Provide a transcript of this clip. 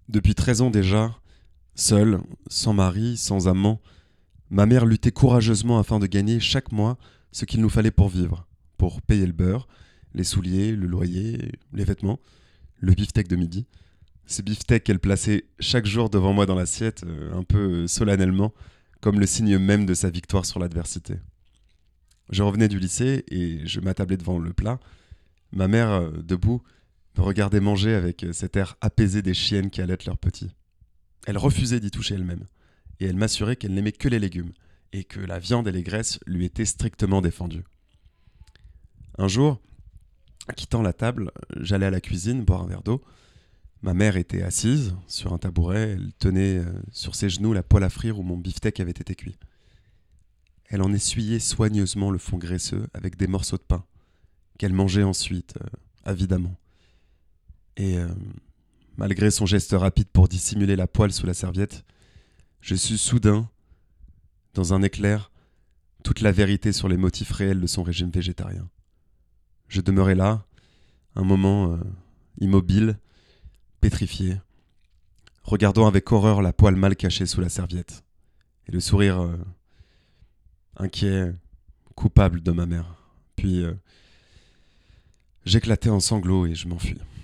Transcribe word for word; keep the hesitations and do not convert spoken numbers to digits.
Depuis treize ans déjà, seule, sans mari, sans amant, ma mère luttait courageusement afin de gagner chaque mois ce qu'il nous fallait pour vivre, pour payer le beurre, les souliers, le loyer, les vêtements, le beefsteak de midi. Ces beefsteaks qu'elle plaçait chaque jour devant moi dans l'assiette, euh, un peu euh, solennellement, comme le signe même de sa victoire sur l'adversité. Je revenais du lycée et je m'attablais devant le plat. Ma mère, euh, debout, me regardait manger avec euh, cet air apaisé des chiennes qui allaitent leurs petits. Elle refusait d'y toucher elle-même, et elle m'assurait qu'elle n'aimait que les légumes, et que la viande et les graisses lui étaient strictement défendues. Un jour, quittant la table, j'allais à la cuisine boire un verre d'eau. Ma mère était assise sur un tabouret, elle tenait euh, sur ses genoux la poêle à frire où mon beefsteak avait été cuit. Elle en essuyait soigneusement le fond graisseux avec des morceaux de pain, qu'elle mangeait ensuite, euh, avidement. Et euh, malgré son geste rapide pour dissimuler la poêle sous la serviette, je sus soudain, dans un éclair, toute la vérité sur les motifs réels de son régime végétarien. Je demeurai là, un moment euh, immobile, pétrifié, regardant avec horreur la poêle mal cachée sous la serviette, et le sourire euh, inquiet, coupable de ma mère. Puis euh, j'éclatai en sanglots et je m'enfuis.